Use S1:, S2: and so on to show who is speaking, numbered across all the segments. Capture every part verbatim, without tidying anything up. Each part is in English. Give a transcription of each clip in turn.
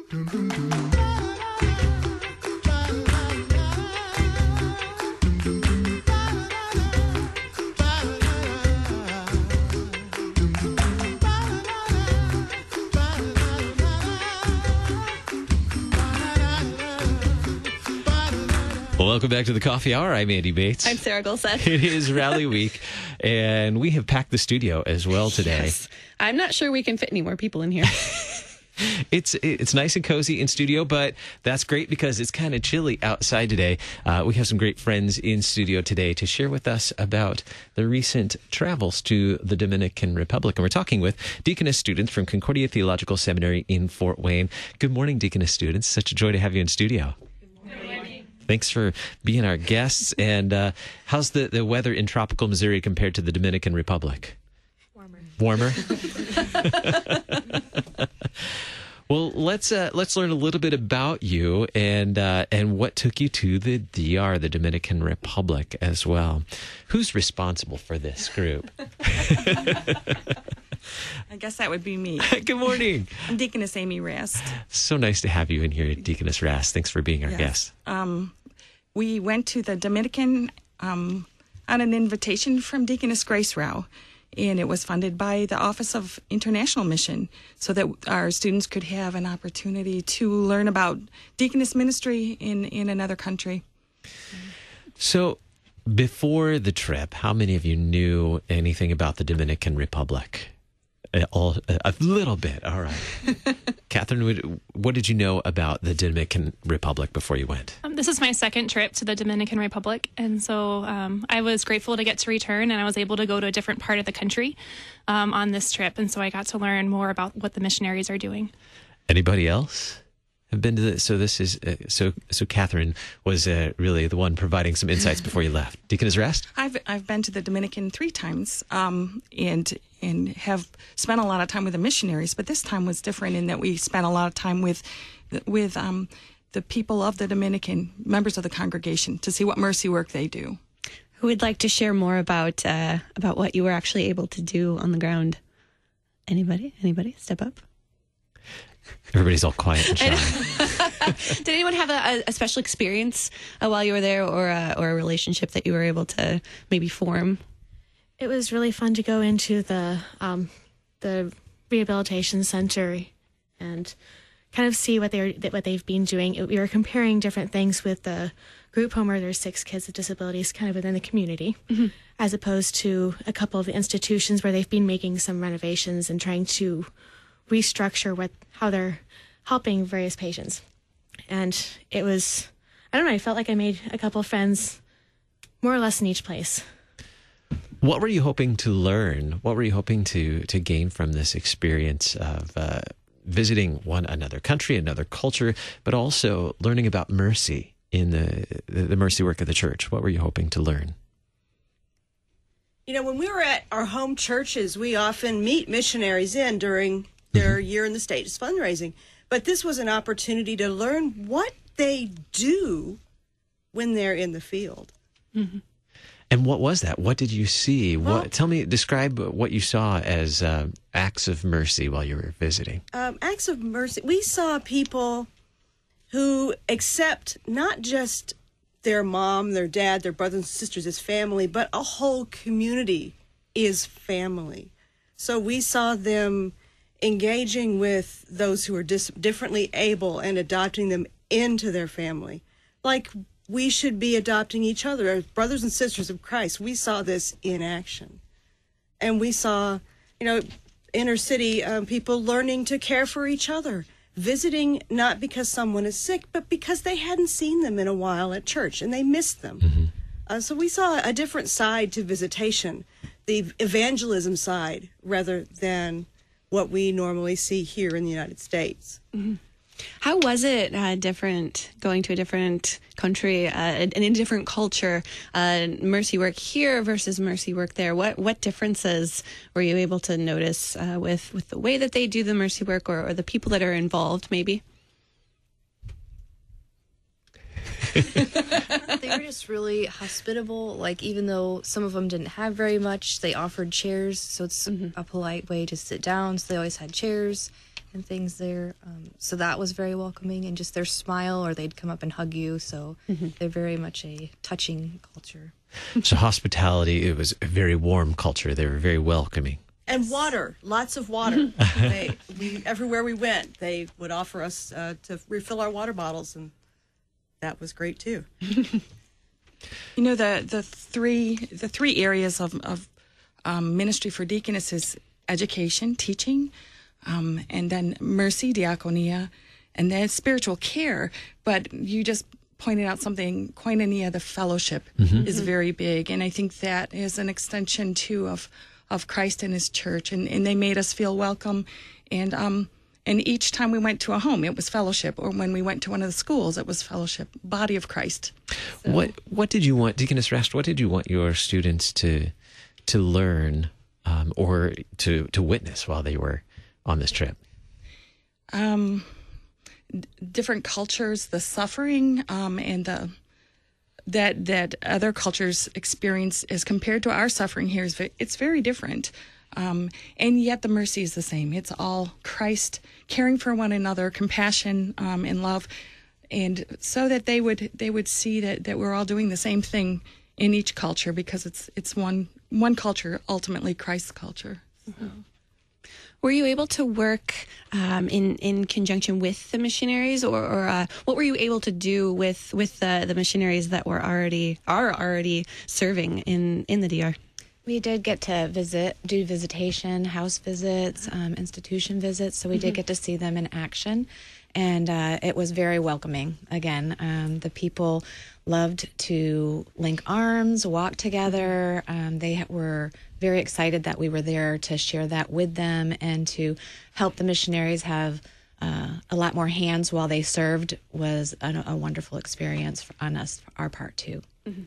S1: Well, welcome back to the Coffee Hour. I'm Andy Bates.
S2: I'm Sarah Golseth.
S1: It is Rally Week, and we have packed the studio as well today.
S2: Yes. I'm not sure we can fit any more people in here.
S1: It's it's nice and cozy in studio, but that's great because it's kind of chilly outside today. Uh, we have some great friends in studio today to share with us about the recent travels to the Dominican Republic. And we're talking with Deaconess students from Concordia Theological Seminary in Fort Wayne. Good morning, Deaconess students. Such a joy to have you in studio.
S3: Good morning.
S1: Thanks for being our guests. And uh, how's the, the weather in tropical Missouri compared to the Dominican Republic?
S3: Warmer.
S1: Warmer? Well, let's uh, let's learn a little bit about you and uh, and what took you to the D R, the Dominican Republic, as well. Who's responsible for this group?
S3: I guess that would be me.
S1: Good morning.
S3: I'm Deaconess Amy Rast.
S1: So nice to have you in here, Deaconess Rast. Thanks for being our
S3: Yes.
S1: guest.
S3: Um, we went to the Dominican um, on an invitation from Deaconess Grace Rao, and it was funded by the Office of International Mission so that our students could have an opportunity to learn about deaconess ministry in, in another country.
S1: So before the trip, how many of you knew anything about the Dominican Republic? Uh, all, a little bit. All right. Catherine, what, what did you know about the Dominican Republic before you went?
S4: Um, this is my second trip to the Dominican Republic, and so um, I was grateful to get to return, and I was able to go to a different part of the country um, on this trip, and so I got to learn more about what the missionaries are doing.
S1: Anybody else have been to the, so this is, uh, so, so Catherine was uh, really the one providing some insights before you left. Deaconess Rast?
S3: I've I've been to the Dominican three times, um, and and have spent a lot of time with the missionaries. But this time was different in that we spent a lot of time with with um, the people of the Dominican, members of the congregation, to see what mercy work they do.
S2: Who would like to share more about uh, about what you were actually able to do on the ground? Anybody? Anybody? Step up.
S1: Everybody's all quiet and shy.
S2: Did anyone have a, a special experience uh, while you were there, or a, or a relationship that you were able to maybe form?
S5: It was really fun to go into the um, the rehabilitation center and kind of see what they're what they've been doing. It, we were comparing different things with the group home where there's six kids with disabilities, kind of within the community, mm-hmm. as opposed to a couple of the institutions where they've been making some renovations and trying to restructure what how they're helping various patients. And it was, I don't know, I felt like I made a couple friends more or less in each place.
S1: What were you hoping to learn? What were you hoping to to gain from this experience of uh, visiting one another country, another culture, but also learning about mercy in the the mercy work of the church? What were you hoping to learn?
S6: You know, when we were at our home churches, we often meet missionaries in during their mm-hmm. year in the States fundraising. But this was an opportunity to learn what they do when they're in the field.
S1: Mm-hmm. And what was that? What did you see?
S6: Well,
S1: what, tell me, describe what you saw as uh, acts of mercy while you were visiting.
S6: Um, acts of mercy. We saw people who accept not just their mom, their dad, their brothers and sisters as family, but a whole community is family. So we saw them engaging with those who are dis- differently able and adopting them into their family. Like we should be adopting each other as brothers and sisters of Christ. We saw this in action. And we saw, you know, inner city um, people learning to care for each other, visiting not because someone is sick, but because they hadn't seen them in a while at church and they missed them. Mm-hmm. Uh, so we saw a different side to visitation, the evangelism side, rather than what we normally see here in the United States.
S2: Mm-hmm. How was it uh, different going to a different country uh, and in a different culture? Uh, mercy work here versus mercy work there. What what differences were you able to notice uh, with with the way that they do the mercy work, or, or the people that are involved? Maybe.
S7: They were just really hospitable. Like, even though some of them didn't have very much, they offered chairs, so it's mm-hmm. a polite way to sit down. So they always had chairs. and things there. Um, so that was very welcoming, and just their smile, or they'd come up and hug you. So mm-hmm. they're very much a touching culture.
S1: So hospitality, it was a very warm culture. They were very welcoming.
S6: And water, lots of water. they, we, everywhere we went, they would offer us uh, to refill our water bottles, and that was great too.
S3: You know, the the three the three areas of, of um, ministry for deaconesses: education, teaching, um, and then mercy, diaconia, and then spiritual care. But you just pointed out something, koinonia, the fellowship, mm-hmm. is very big, and I think that is an extension too of of Christ and His church, and, and they made us feel welcome, and um and each time we went to a home, it was fellowship, or when we went to one of the schools, it was fellowship, body of Christ.
S1: So. What what did you want, Deaconess Rast? What did you want your students to to learn um, or to to witness while they were on this trip?
S3: Um, d- different cultures, the suffering, um, and the that that other cultures experience as compared to our suffering here is ve- it's very different. Um, and yet the mercy is the same. It's all Christ caring for one another, compassion, um, and love, and so that they would they would see that, that we're all doing the same thing in each culture, because it's it's one one culture, ultimately Christ's culture. Mm-hmm.
S2: Were you able to work um, in in conjunction with the missionaries, or, or uh, what were you able to do with with the, the missionaries that were already are already serving in, in the D R?
S8: We did get to visit, do visitation, house visits, um, institution visits, so we mm-hmm. did get to see them in action, and uh, it was very welcoming. Again, um, the people loved to link arms, walk together. Um, they were very excited that we were there to share that with them and to help the missionaries have uh, a lot more hands while they served. Was a, a wonderful experience for, on us, for our part too. Mm-hmm.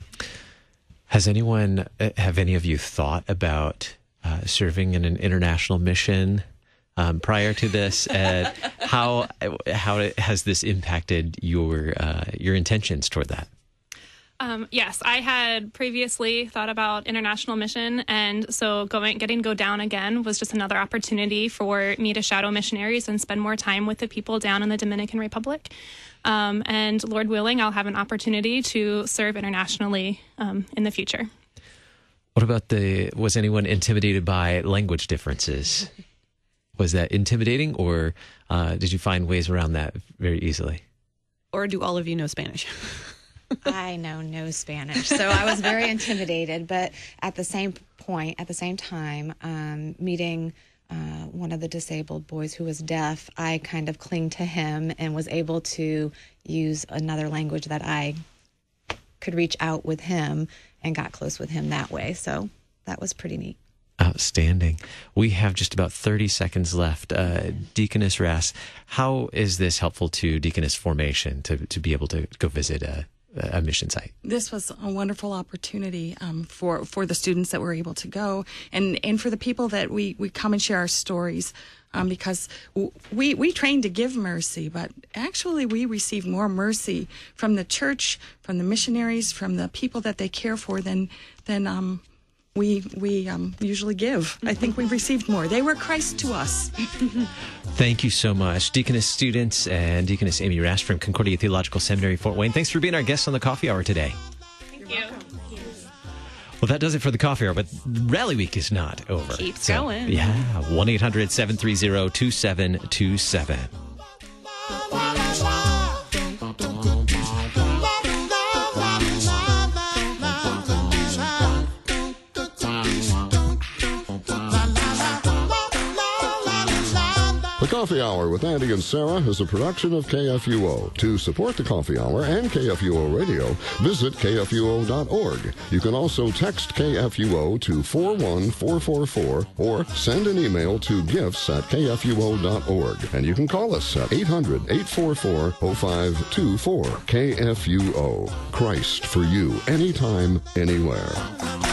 S1: Has anyone, have any of you thought about uh, serving in an international mission um, prior to this? Uh, how how has this impacted your uh, your intentions toward that?
S4: Um, yes, I had previously thought about international mission, and so going, getting to go down again was just another opportunity for me to shadow missionaries and spend more time with the people down in the Dominican Republic. Um, and Lord willing, I'll have an opportunity to serve internationally um, in the future.
S1: What about the, was anyone intimidated by language differences? Was that intimidating, or uh, did you find ways around that very easily?
S2: Or do all of you know Spanish?
S8: I know no Spanish, so I was very intimidated. But at the same point, at the same time, um, meeting uh, one of the disabled boys who was deaf, I kind of clinged to him and was able to use another language that I could reach out with him and got close with him that way. So that was pretty neat.
S1: Outstanding. We have just about thirty seconds left. Uh, Deaconess Rast, how is this helpful to deaconess formation to, to be able to go visit a a mission site?
S3: This was a wonderful opportunity um, for for the students that were able to go, and and for the people that we we come and share our stories, um, because w- we we train to give mercy, but actually we receive more mercy from the church, from the missionaries, from the people that they care for than than um we we um, usually give. I think we received more. They were Christ to us.
S1: Thank you so much, Deaconess students and Deaconess Amy Rast from Concordia Theological Seminary, Fort Wayne. Thanks for being our guests on the Coffee Hour today.
S4: Thank you.
S1: Well, that does it for the Coffee Hour, but Rally Week is not over.
S2: Keeps
S1: so,
S2: going.
S1: Yeah, one eight hundred seven three zero two seven two seven.
S9: The Coffee Hour with Andy and Sarah is a production of K F U O. To support the Coffee Hour and K F U O Radio, visit K F U O dot org. You can also text K F U O to four one four four four or send an email to gifts at K F U O dot org. And you can call us at eight hundred eight four four oh five two four. K F U O. Christ for you, anytime, anywhere.